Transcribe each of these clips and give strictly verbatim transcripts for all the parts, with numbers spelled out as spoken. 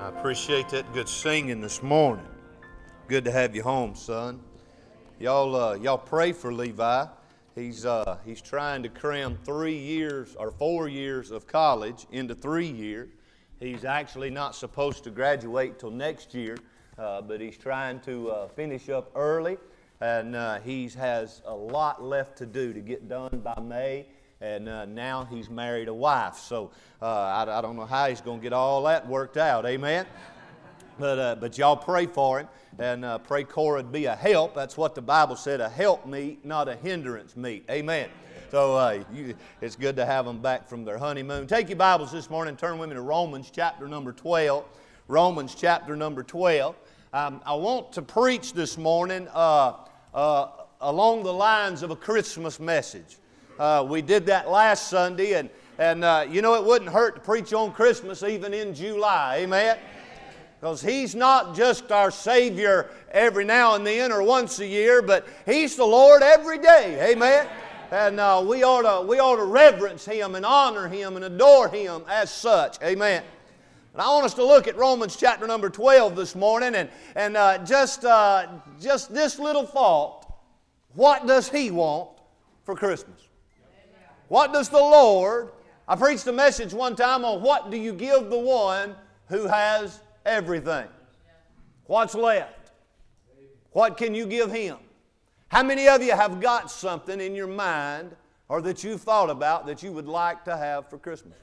I appreciate that good singing this morning. Good to have you home, son. Y'all, uh, y'all pray for Levi. He's uh, he's trying to cram three years or four years of college into three years. He's actually not supposed to graduate till next year, uh, but he's trying to uh, finish up early, and uh, he has a lot left to do to get done by May. And uh, now he's married a wife, so uh, I, I don't know how he's going to get all that worked out, amen? But uh, but y'all pray for him, and uh, pray Cora would be a help. That's what the Bible said, a help meet, not a hindrance meet, amen? So uh, you, it's good to have them back from their honeymoon. Take your Bibles this morning and turn with me to Romans chapter number twelve. Romans chapter number twelve. Um, I want to preach this morning uh, uh, along the lines of a Christmas message. Uh, we did that last Sunday, and, and uh, you know, it wouldn't hurt to preach on Christmas even in July, amen? Because He's not just our Savior every now and then or once a year, but He's the Lord every day, amen? And uh, we, ought to, we ought to reverence Him and honor Him and adore Him as such, amen? And I want us to look at Romans chapter number twelve this morning, and, and uh, just, uh, just this little thought: what does He want for Christmas? What does the Lord, I preached a message one time on what do you give the one who has everything? What's left? What can you give him? How many of you have got something in your mind or that you've thought about that you would like to have for Christmas?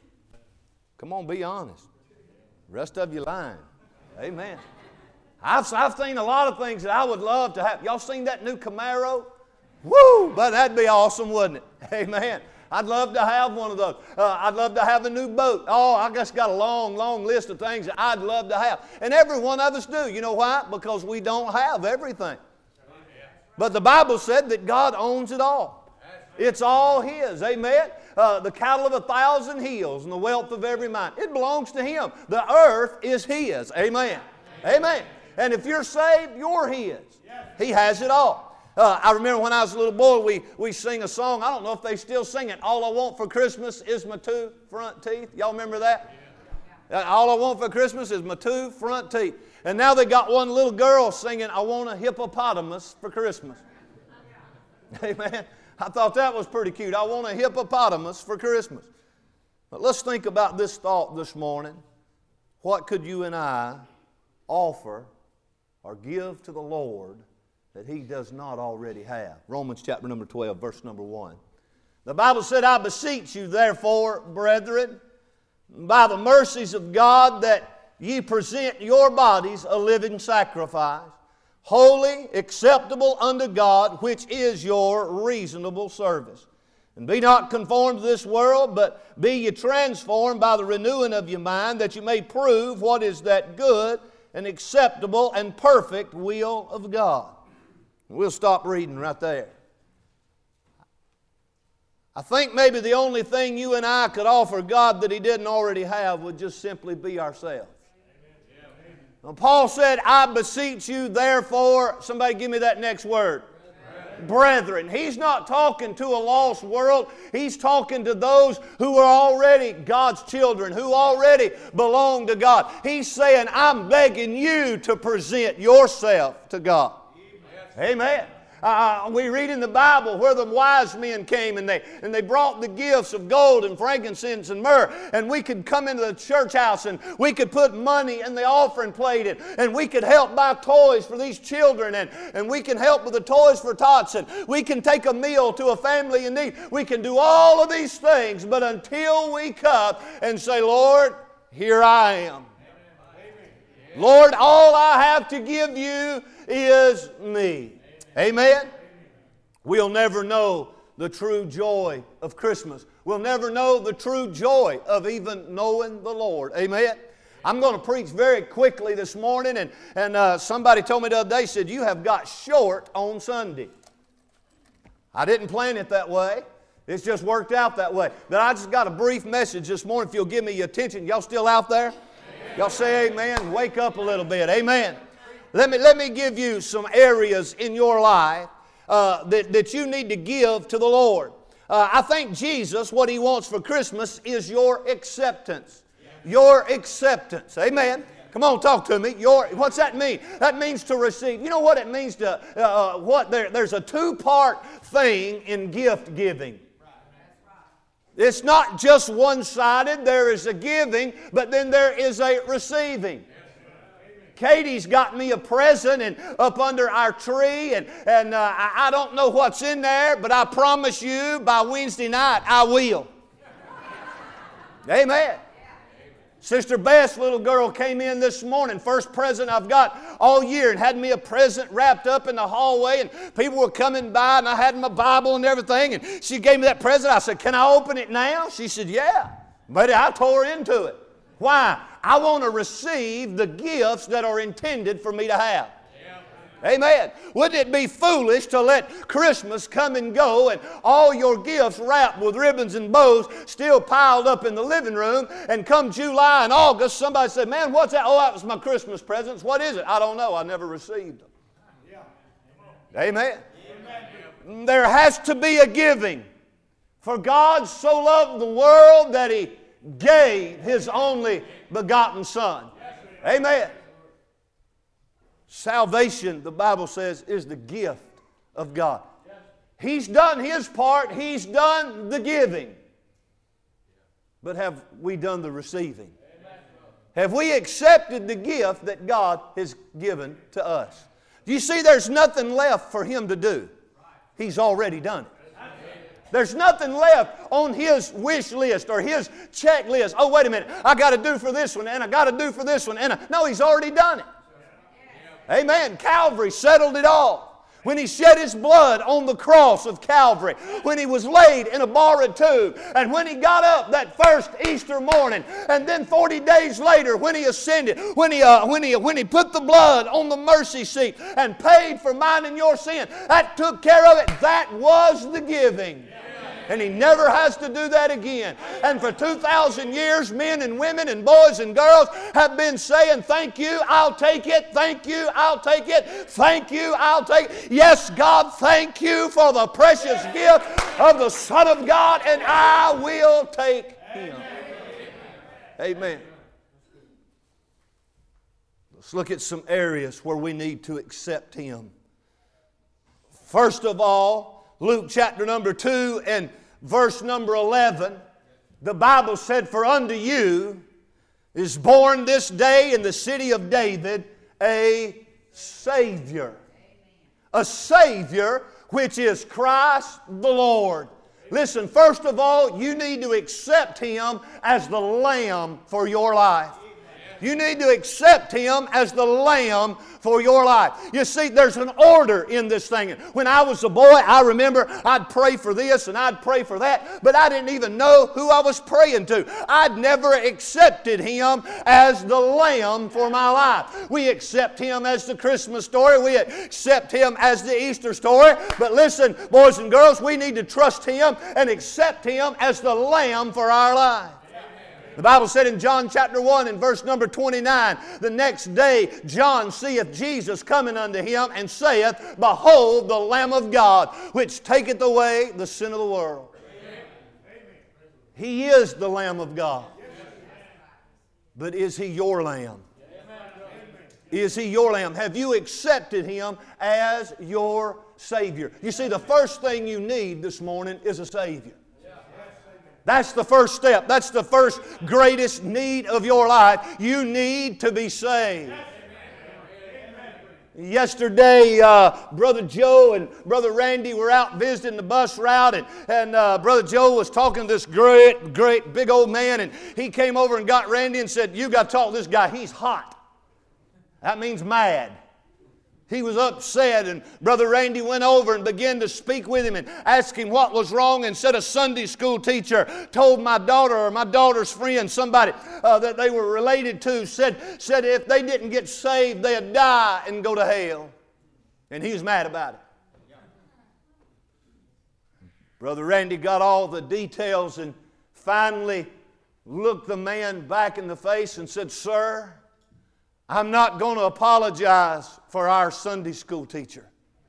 Come on, be honest. The rest of you lying. Amen. I've, I've seen a lot of things that I would love to have. Y'all seen that new Camaro? Woo! But that'd be awesome, wouldn't it? Amen. I'd love to have one of those. Uh, I'd love to have a new boat. Oh, I just got a long, long list of things that I'd love to have. And every one of us do. You know why? Because we don't have everything. But the Bible said that God owns it all. It's all His. Amen. Uh, the cattle of a thousand hills and the wealth of every mind. It belongs to Him. The earth is His. Amen. Amen. And if you're saved, you're His. He has it all. Uh, I remember when I was a little boy, we, we sing a song. I don't know if they still sing it. All I want for Christmas is my two front teeth. Y'all remember that? Uh, all I want for Christmas is my two front teeth. And now they got one little girl singing, I want a hippopotamus for Christmas. Amen. I thought that was pretty cute. I want a hippopotamus for Christmas. But let's think about this thought this morning. What could you and I offer or give to the Lord that He does not already have? Romans chapter number twelve, verse number one. The Bible said, I beseech you therefore, brethren, by the mercies of God, that ye present your bodies a living sacrifice, holy, acceptable unto God, which is your reasonable service. And be not conformed to this world, but be ye transformed by the renewing of your mind, that you may prove what is that good and acceptable and perfect will of God. We'll stop reading right there. I think maybe the only thing you and I could offer God that He didn't already have would just simply be ourselves. Now, Paul said, I beseech you therefore, somebody give me that next word. Brethren. Brethren. He's not talking to a lost world. He's talking to those who are already God's children, who already belong to God. He's saying, I'm begging you to present yourself to God. Amen. Uh, we read in the Bible where the wise men came and they, and they brought the gifts of gold and frankincense and myrrh, and we could come into the church house and we could put money in the offering plate, and, and we could help buy toys for these children, and, and we can help with the toys for tots, and we can take a meal to a family in need. We can do all of these things, but until we come and say, Lord, here I am. Lord, all I have to give you is me. Amen? We'll never know the true joy of Christmas. We'll never know the true joy of even knowing the Lord. Amen? I'm going to preach very quickly this morning, and, and uh, somebody told me the other day, said, you have got short on Sunday. I didn't plan it that way. It's just worked out that way. But I just got a brief message this morning, if you'll give me your attention. Y'all still out there? Y'all say amen. Wake up a little bit. Amen. Let me, let me give you some areas in your life uh, that, that you need to give to the Lord. Uh, I think Jesus, what He wants for Christmas is your acceptance. your acceptance. Amen. Come on, talk to me. Your, what's that mean? That means to receive. You know what it means to, uh, what? There, there's a two-part thing in gift giving. It's not just one-sided. There is a giving, but then there is a receiving. Katie's got me a present and up under our tree, and, and uh, I, I don't know what's in there, but I promise you by Wednesday night I will. Amen. Sister Beth's little girl came in this morning, first present I've got all year, and had me a present wrapped up in the hallway, and people were coming by, and I had my Bible and everything, and she gave me that present. I said, can I open it now? She said, yeah. But I tore into it. Why? I want to receive the gifts that are intended for me to have. Amen. Wouldn't it be foolish to let Christmas come and go and all your gifts wrapped with ribbons and bows still piled up in the living room, and come July and August somebody said, man, what's that? Oh, that was my Christmas presents. What is it? I don't know. I never received them. Amen. Amen. There has to be a giving. For God so loved the world that He gave His only begotten Son. Amen. Salvation, the Bible says, is the gift of God. He's done His part. He's done the giving. But have we done the receiving? Have we accepted the gift that God has given to us? Do you see there's nothing left for Him to do? He's already done it. There's nothing left on His wish list or His checklist. Oh, wait a minute. I got to do for this one, and I got to do for this one. And I, no, He's already done it. Amen. Calvary settled it all. When He shed His blood on the cross of Calvary, when He was laid in a borrowed tomb, and when He got up that first Easter morning, and then forty days later when He ascended, when He, uh, when He, when He put the blood on the mercy seat and paid for mine and your sin, that took care of it. That was the giving. And He never has to do that again. And for two thousand years, men and women and boys and girls have been saying, thank you, I'll take it. Thank you, I'll take it. Thank you, I'll take it. Yes, God, thank you for the precious gift of the Son of God, and I will take Him. Amen. Let's look at some areas where we need to accept Him. First of all, Luke chapter number two and verse number eleven, the Bible said, for unto you is born this day in the city of David a Savior. A Savior, which is Christ the Lord. Listen, first of all, you need to accept Him as the Lamb for your life. You need to accept Him as the Lamb for your life. You see, there's an order in this thing. When I was a boy, I remember I'd pray for this and I'd pray for that, but I didn't even know who I was praying to. I'd never accepted Him as the Lamb for my life. We accept Him as the Christmas story. We accept Him as the Easter story. But listen, boys and girls, we need to trust Him and accept Him as the Lamb for our life. The Bible said in John chapter one and verse number twenty-nine, the next day John seeth Jesus coming unto him and saith, behold the Lamb of God, which taketh away the sin of the world. Amen. He is the Lamb of God. But is He your Lamb? Is He your Lamb? Have you accepted Him as your Savior? You see, the first thing you need this morning is a Savior. That's the first step. That's the first greatest need of your life. You need to be saved. Yesterday, uh, Brother Joe and Brother Randy were out visiting the bus route, and, and uh, Brother Joe was talking to this great, great, big old man, and he came over and got Randy and said, you got to talk to this guy. He's hot. That means mad. He was upset, and Brother Randy went over and began to speak with him and ask him what was wrong, and said a Sunday school teacher told my daughter or my daughter's friend, somebody uh, that they were related to, said, said if they didn't get saved, they'd die and go to hell. And he was mad about it. Brother Randy got all the details and finally looked the man back in the face and said, sir, I'm not going to apologize for our Sunday school teacher.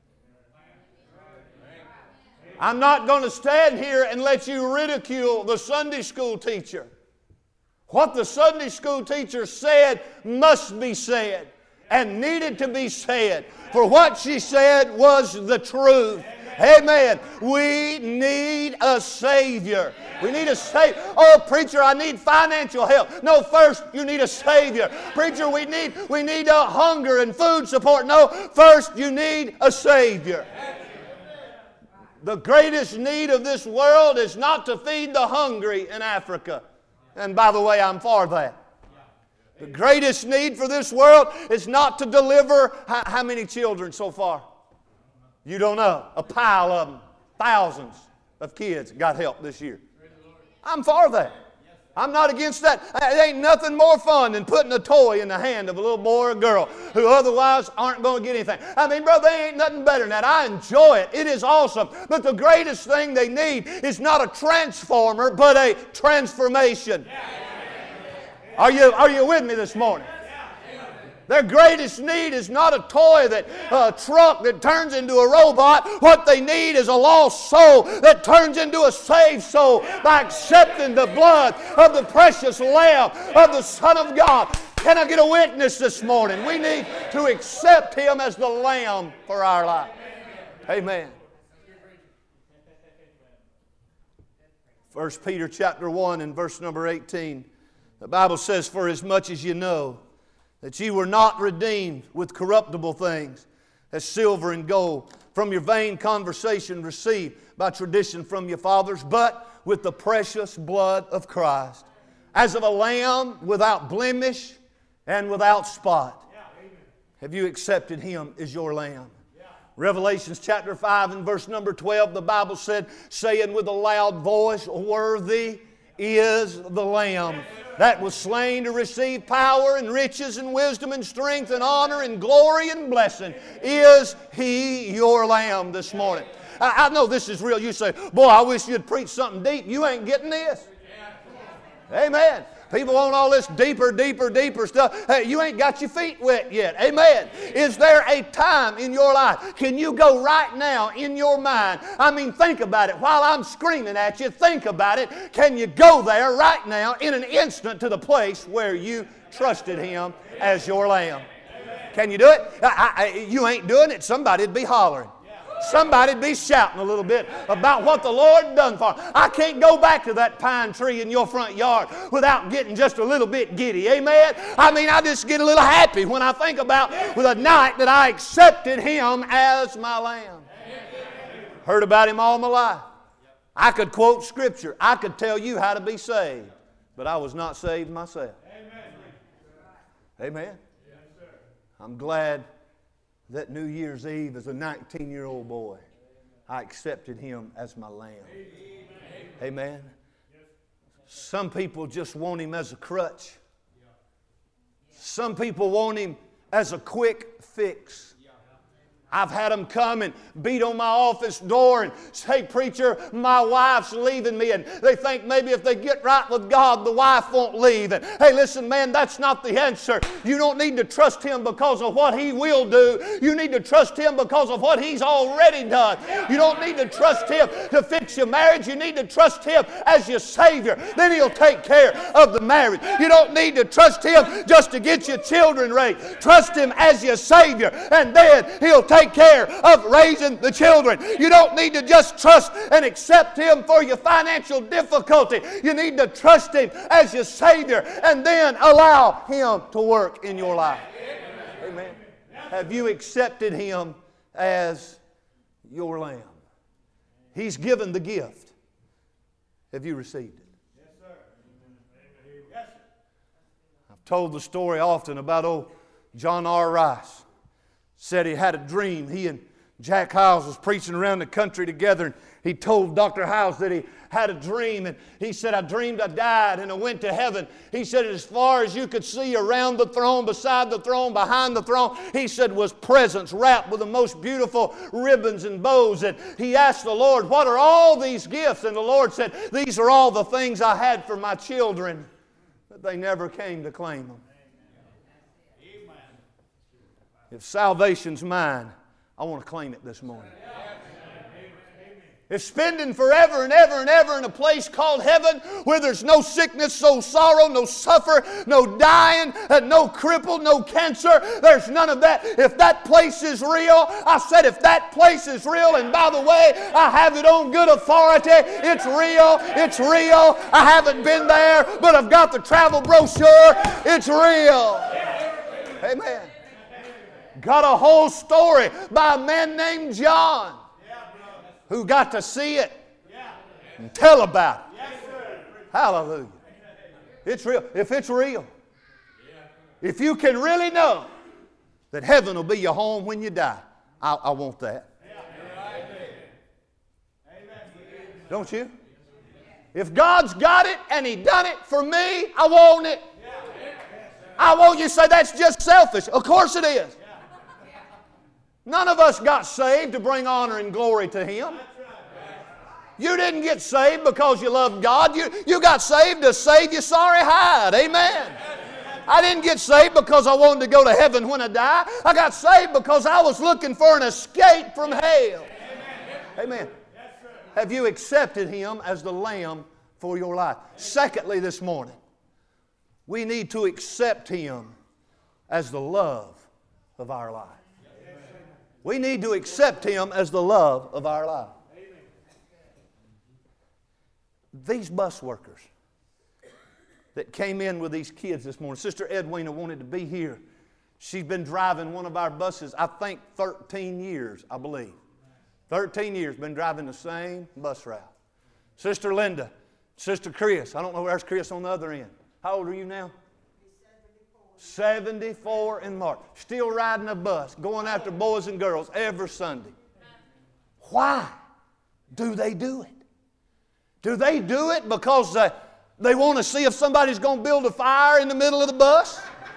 I'm not going to stand here and let you ridicule the Sunday school teacher. What the Sunday school teacher said must be said and needed to be said. For what she said was the truth. Amen. We need a Savior. We need a Savior. Oh, preacher, I need financial help. No, first you need a Savior. Preacher, we need we need a hunger and food support. No, first you need a Savior. The greatest need of this world is not to feed the hungry in Africa. And by the way, I'm for that. The greatest need for this world is not to deliver how, how many children so far? You don't know. A pile of them. Thousands of kids got help this year. I'm for that. I'm not against that. It ain't nothing more fun than putting a toy in the hand of a little boy or girl who otherwise aren't going to get anything. I mean, brother, there ain't nothing better than that. I enjoy it. It is awesome. But the greatest thing they need is not a transformer, but a transformation. Are you, are you with me this morning? Their greatest need is not a toy, that a truck that turns into a robot. What they need is a lost soul that turns into a saved soul by accepting the blood of the precious Lamb of the Son of God. Can I get a witness this morning? We need to accept Him as the Lamb for our life. Amen. First Peter chapter one and verse number eighteen. The Bible says, "For as much as you know that ye were not redeemed with corruptible things, as silver and gold, from your vain conversation received by tradition from your fathers, but with the precious blood of Christ, as of a lamb without blemish and without spot." Have you accepted Him as your lamb? Revelations chapter five and verse number twelve, the Bible said, saying with a loud voice, "Worthy is the Lamb that was slain to receive power and riches and wisdom and strength and honor and glory and blessing. Is He your Lamb this morning?" I, I know this is real. You say, "Boy, I wish you'd preach something deep." You ain't getting this. Amen. People want all this deeper, deeper, deeper stuff. Hey, you ain't got your feet wet yet. Amen. Is there a time in your life? Can you go right now in your mind? I mean, think about it. While I'm screaming at you, think about it. Can you go there right now in an instant to the place where you trusted Him as your Lamb? Can you do it? I, I, you ain't doing it. Somebody'd be hollering. Somebody'd be shouting a little bit about what the Lord done for them. I can't go back to that pine tree in your front yard without getting just a little bit giddy. Amen? I mean, I just get a little happy when I think about the night that I accepted Him as my Lamb. Heard about Him all my life. I could quote Scripture. I could tell you how to be saved. But I was not saved myself. Amen? I'm glad that New Year's Eve, as a nineteen-year-old boy, I accepted Him as my Lamb. Amen. Amen. Some people just want Him as a crutch. Some people want Him as a quick fix. I've had them come and beat on my office door and say, "Preacher, my wife's leaving me." And they think maybe if they get right with God, the wife won't leave. And hey, listen, man, that's not the answer. You don't need to trust Him because of what He will do. You need to trust Him because of what He's already done. You don't need to trust Him to fix your marriage. You need to trust Him as your Savior. Then He'll take care of the marriage. You don't need to trust Him just to get your children raised. Trust Him as your Savior, and then He'll take care of raising the children. You don't need to just trust and accept Him for your financial difficulty. You need to trust Him as your Savior and then allow Him to work in your life. Amen. Have you accepted Him as your Lamb? He's given the gift. Have you received it? Yes, sir. Yes, sir. I've told the story often about old John R. Rice. Said he had a dream. He and Jack Hyles was preaching around the country together, and he told Doctor Hyles that he had a dream, and he said, "I dreamed I died and I went to heaven." He said, "As far as you could see around the throne, beside the throne, behind the throne," he said, "was presents wrapped with the most beautiful ribbons and bows." And he asked the Lord, "What are all these gifts?" And the Lord said, "These are all the things I had for my children, but they never came to claim them." If salvation's mine, I want to claim it this morning. If spending forever and ever and ever in a place called heaven where there's no sickness, no sorrow, no suffer, no dying, and no cripple, no cancer, there's none of that. If that place is real, I said if that place is real, and by the way, I have it on good authority, it's real, it's real. I haven't been there, but I've got the travel brochure. It's real. Amen. Got a whole story by a man named John who got to see it and tell about it. Hallelujah. It's real. If it's real, if you can really know that heaven will be your home when you die, I, I want that. Don't you? If God's got it and He done it for me, I want it. I want you to say that's just selfish. Of course it is. None of us got saved to bring honor and glory to Him. You didn't get saved because you loved God. You, you got saved to save your sorry hide. Amen. I didn't get saved because I wanted to go to heaven when I die. I got saved because I was looking for an escape from hell. Amen. Have you accepted Him as the Lamb for your life? Secondly, this morning, we need to accept Him as the love of our life. We need to accept Him as the love of our life. These bus workers that came in with these kids this morning, Sister Edwina wanted to be here. She's been driving one of our buses, I think thirteen years, I believe. thirteen years, been driving the same bus route. Sister Linda, Sister Chris, I don't know where's Chris on the other end. How old are you now? seventy-four in March. Still riding a bus, going after boys and girls every Sunday. Why do they do it? Do they do it because they, they want to see if somebody's going to build a fire in the middle of the bus?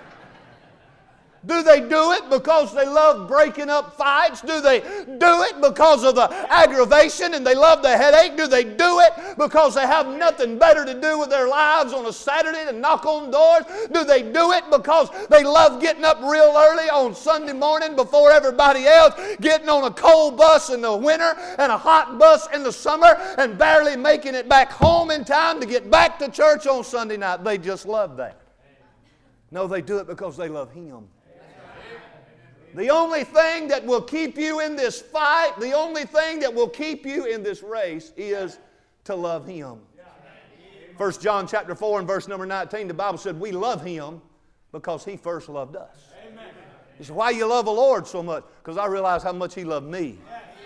Do they do it because they love breaking up fights? Do they do it because of the aggravation and they love the headache? Do they do it because they have nothing better to do with their lives on a Saturday than knock on doors? Do they do it because they love getting up real early on Sunday morning before everybody else, getting on a cold bus in the winter and a hot bus in the summer and barely making it back home in time to get back to church on Sunday night? They just love that. No, they do it because they love Him. The only thing that will keep you in this fight, the only thing that will keep you in this race is to love Him. First John chapter four and verse number nineteen, the Bible said we love Him because He first loved us. You say, why you love the Lord so much? Because I realize how much He loved me.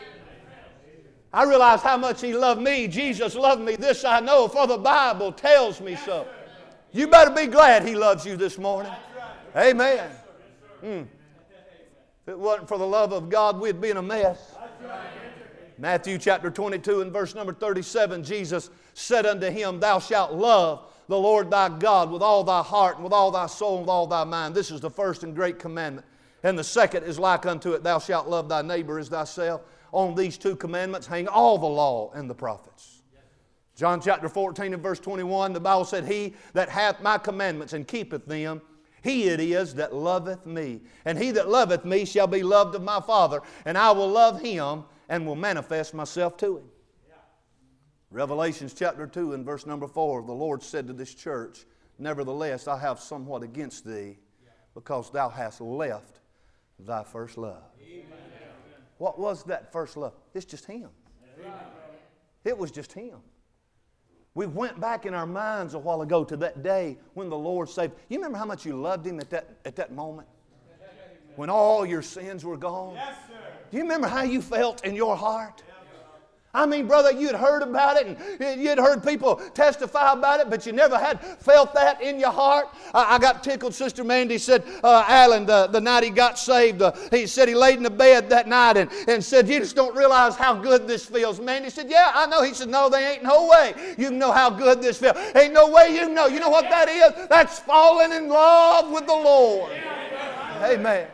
I realize how much He loved me. Jesus loved me. This I know, for the Bible tells me so. You better be glad He loves you this morning. Amen. Mm. If it wasn't for the love of God, we'd be in a mess. Matthew chapter twenty-two and verse number thirty-seven, Jesus said unto him, Thou shalt love the Lord thy God with all thy heart and with all thy soul and with all thy mind. This is the first and great commandment. And the second is like unto it, Thou shalt love thy neighbor as thyself. On these two commandments hang all the law and the prophets. John chapter fourteen and verse twenty-one, the Bible said, He that hath my commandments and keepeth them, he it is that loveth me. And he that loveth me shall be loved of my Father, and I will love him and will manifest myself to him. Yeah. Revelations chapter two and verse number four, the Lord said to this church, Nevertheless, I have somewhat against thee, because thou hast left thy first love. Amen. What was that first love? It's just Him. Amen. It was just Him. We went back in our minds a while ago to that day when the Lord saved. You remember how much you loved Him at that, at that moment? When all your sins were gone? Yes, sir. Do you remember how you felt in your heart? I mean, brother, you'd heard about it and you'd heard people testify about it, but you never had felt that in your heart. I, I got tickled. Sister Mandy said, uh, Alan, the, the night he got saved, uh, he said he laid in the bed that night and, and said, you just don't realize how good this feels. Mandy said, yeah, I know. He said, no, there ain't no way you can know how good this feels. Ain't no way you know. You know what that is? That's falling in love with the Lord. Amen.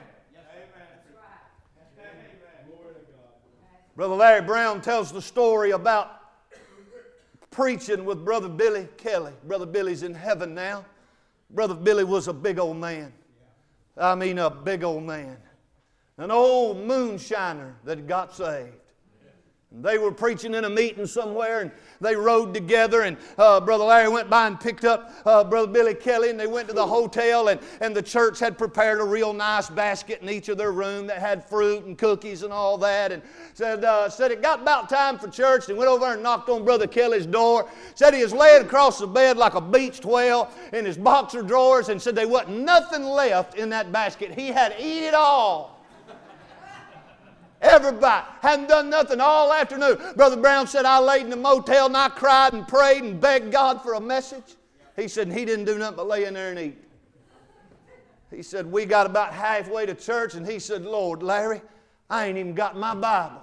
Brother Larry Brown tells the story about preaching with Brother Billy Kelly. Brother Billy's in heaven now. Brother Billy was a big old man. I mean a big old man. An old moonshiner that got saved. They were preaching in a meeting somewhere, and they rode together, and uh, Brother Larry went by and picked up uh, Brother Billy Kelly, and they went to the hotel, and, and the church had prepared a real nice basket in each of their room that had fruit and cookies and all that, and said, uh, said it got about time for church. They went over and knocked on Brother Kelly's door, said he was laying across the bed like a beached whale in his boxer drawers, and said there wasn't nothing left in that basket. He had eaten it all. Everybody hadn't done nothing all afternoon. Brother Brown said, I laid in the motel and I cried and prayed and begged God for a message. He said, and he didn't do nothing but lay in there and eat. He said, we got about halfway to church, and he said, Lord, Larry, I ain't even got my Bible.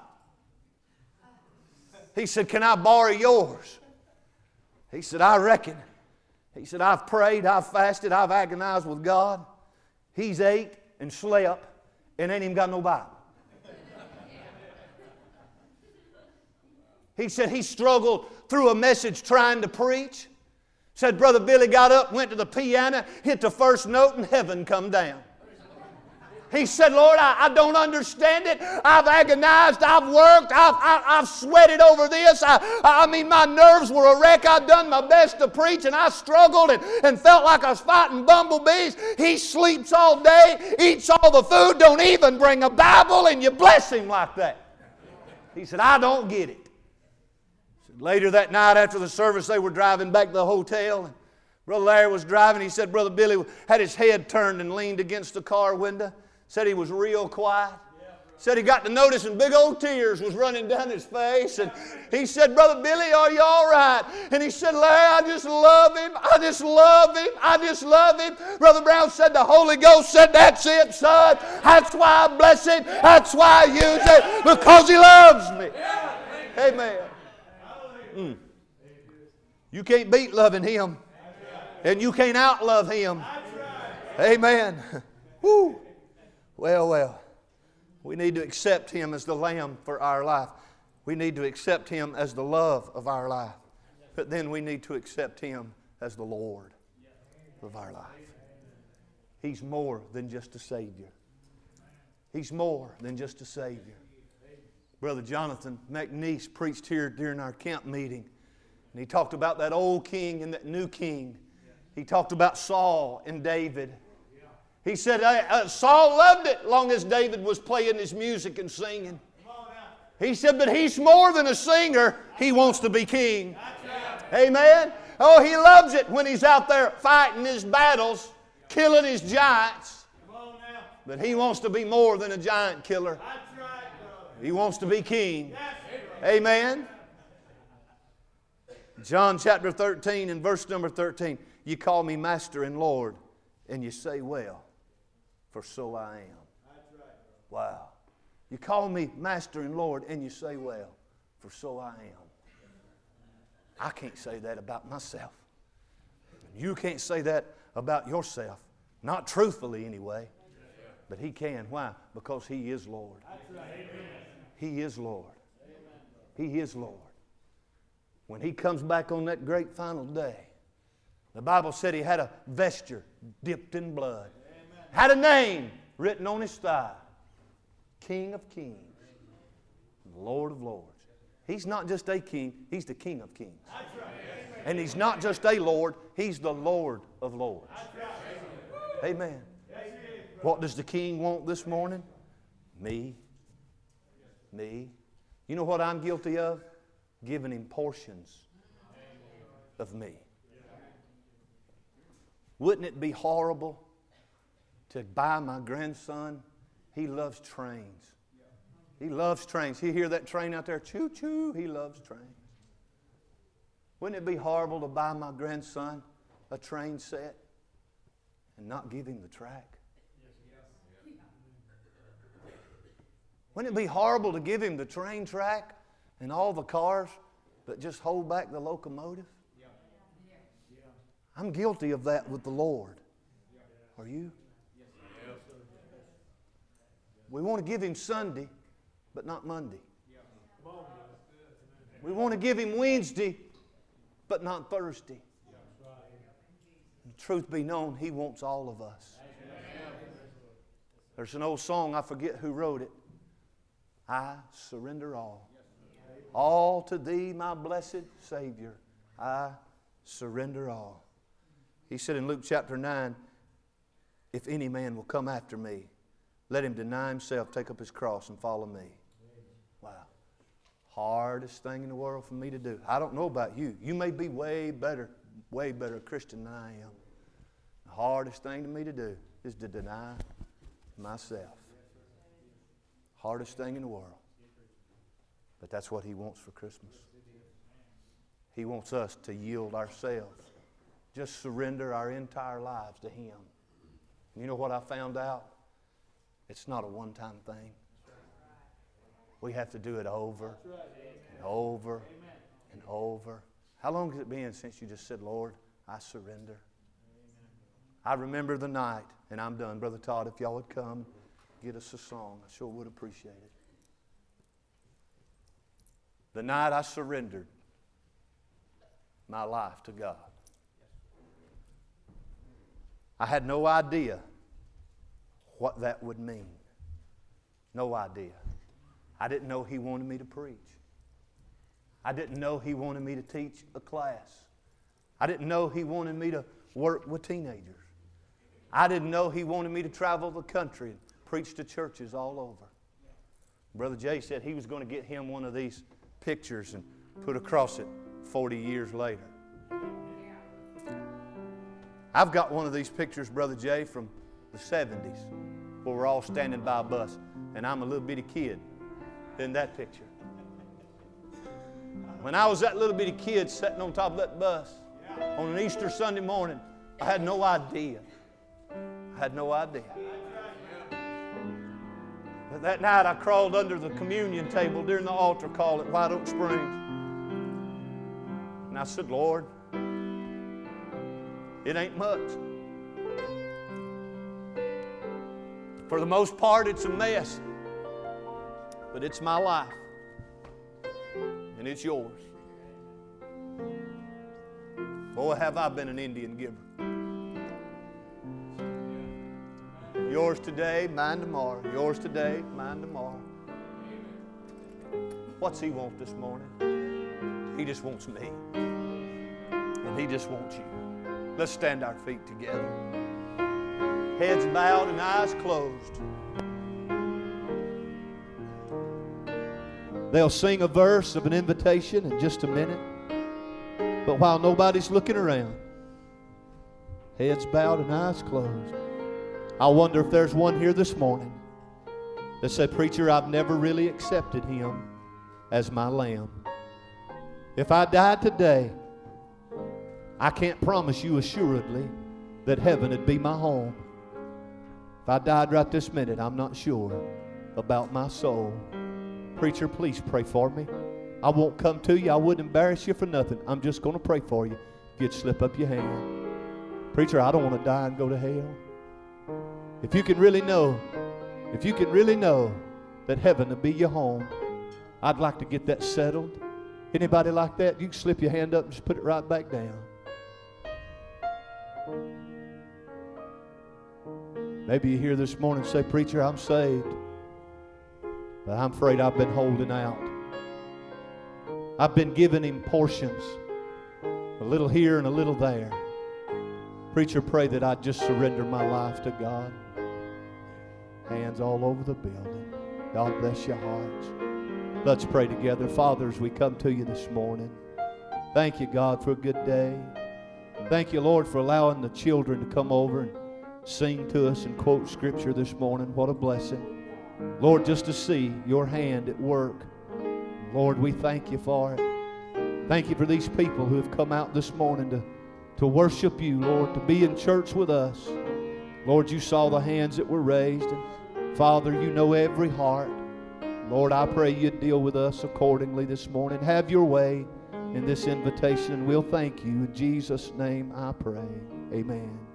He said, can I borrow yours? He said, I reckon. He said, I've prayed, I've fasted, I've agonized with God. He's ate and slept and ain't even got no Bible. He said he struggled through a message trying to preach. Said Brother Billy got up, went to the piano, hit the first note, and heaven come down. He said, Lord, I, I don't understand it. I've agonized, I've worked, I've, I, I've sweated over this. I, I mean, my nerves were a wreck. I've done my best to preach, and I struggled and, and felt like I was fighting bumblebees. He sleeps all day, eats all the food, don't even bring a Bible, and you bless him like that. He said, I don't get it. Later that night after the service, they were driving back to the hotel. And Brother Larry was driving. He said Brother Billy had his head turned and leaned against the car window. Said he was real quiet. Said he got to noticing big old tears was running down his face. And he said, Brother Billy, are you all right? And he said, Larry, I just love him. I just love him. I just love him. Brother Brown said the Holy Ghost said, that's it, son. That's why I bless him. That's why I use it. Because he loves me. Amen. Mm. You can't beat loving him, and you can't outlove him. Amen. Woo. Well, well, we need to accept him as the Lamb for our life. We need to accept him as the love of our life. But then we need to accept him as the Lord of our life. He's more than just a Savior. He's more than just a Savior. Brother Jonathan McNeese preached here during our camp meeting. And he talked about that old king and that new king. He talked about Saul and David. He said uh, Saul loved it long as David was playing his music and singing. He said, but he's more than a singer. He wants to be king. Amen. Oh, he loves it when he's out there fighting his battles, killing his giants. But he wants to be more than a giant killer. He wants to be king. Amen. John chapter thirteen and verse number thirteen. You call me Master and Lord, and you say, well, for so I am. Wow. You call me Master and Lord, and you say, well, for so I am. I can't say that about myself. You can't say that about yourself. Not truthfully anyway. But he can. Why? Because he is Lord. He is Lord. He is Lord. When he comes back on that great final day, the Bible said he had a vesture dipped in blood. Had a name written on his thigh. King of Kings. Lord of Lords. He's not just a king, he's the King of Kings. And he's not just a Lord, he's the Lord of Lords. Amen. What does the King want this morning? Me. Me. You know what I'm guilty of? Giving him portions of me. Wouldn't it be horrible to buy my grandson? He loves trains. He loves trains. He hear that train out there, choo choo. He loves trains. Wouldn't it be horrible to buy my grandson a train set and not give him the track? Wouldn't it be horrible to give him the train track and all the cars, but just hold back the locomotive? I'm guilty of that with the Lord. Are you? We want to give him Sunday, but not Monday. We want to give him Wednesday, but not Thursday. Truth be known, he wants all of us. There's an old song, I forget who wrote it. I surrender all. All to Thee, my blessed Savior, I surrender all. He said in Luke chapter nine, if any man will come after me, let him deny himself, take up his cross, and follow me. Wow. Hardest thing in the world for me to do. I don't know about you. You may be way better, way better Christian than I am. The hardest thing to me to do is to deny myself. Hardest thing in the world. But that's what He wants for Christmas. He wants us to yield ourselves. Just surrender our entire lives to Him. You know what I found out? It's not a one-time thing. We have to do it over and over and over. How long has it been since you just said, Lord, I surrender? I remember the night, and I'm done. Brother Todd, if y'all would come, get us a song. I sure would appreciate it. The night I surrendered my life to God. I had no idea what that would mean. No idea. I didn't know He wanted me to preach. I didn't know He wanted me to teach a class. I didn't know He wanted me to work with teenagers. I didn't know He wanted me to travel the country and preach to churches all over. Brother Jay said he was going to get him one of these pictures and put across it forty years later. I've got one of these pictures, Brother Jay, from the seventies, where we're all standing by a bus, and I'm a little bitty kid in that picture. When I was that little bitty kid sitting on top of that bus on an Easter Sunday morning, I had no idea. I had no idea. But that night I crawled under the communion table during the altar call at White Oak Springs. And I said, Lord, it ain't much. For the most part, it's a mess. But it's my life. And it's yours. Boy, have I been an Indian giver. Yours today, mine tomorrow. Yours today, mine tomorrow. What's He want this morning? He just wants me. And He just wants you. Let's stand our feet together. Heads bowed and eyes closed. They'll sing a verse of an invitation in just a minute. But while nobody's looking around, heads bowed and eyes closed, I wonder if there's one here this morning that said, Preacher, I've never really accepted Him as my lamb. If I died today, I can't promise you assuredly that heaven would be my home. If I died right this minute, I'm not sure about my soul. Preacher, please pray for me. I won't come to you. I wouldn't embarrass you for nothing. I'm just going to pray for you. If you'd slip up your hand. Preacher, I don't want to die and go to hell. If you can really know, if you can really know that heaven will be your home, I'd like to get that settled. Anybody like that? You can slip your hand up and just put it right back down. Maybe you're here this morning and say, Preacher, I'm saved, but I'm afraid I've been holding out. I've been giving Him portions, a little here and a little there. Preacher, pray that I'd just surrender my life to God. Hands all over the building. God bless your hearts. Let's pray together. Father, as we come to you this morning, thank you, God, for a good day. Thank you, Lord, for allowing the children to come over and sing to us and quote Scripture this morning. What a blessing. Lord, just to see your hand at work. Lord, we thank you for it. Thank you for these people who have come out this morning to, to worship you, Lord, to be in church with us. Lord, you saw the hands that were raised. And Father, you know every heart. Lord, I pray you'd deal with us accordingly this morning. Have your way in this invitation, and we'll thank you. In Jesus' name I pray. Amen.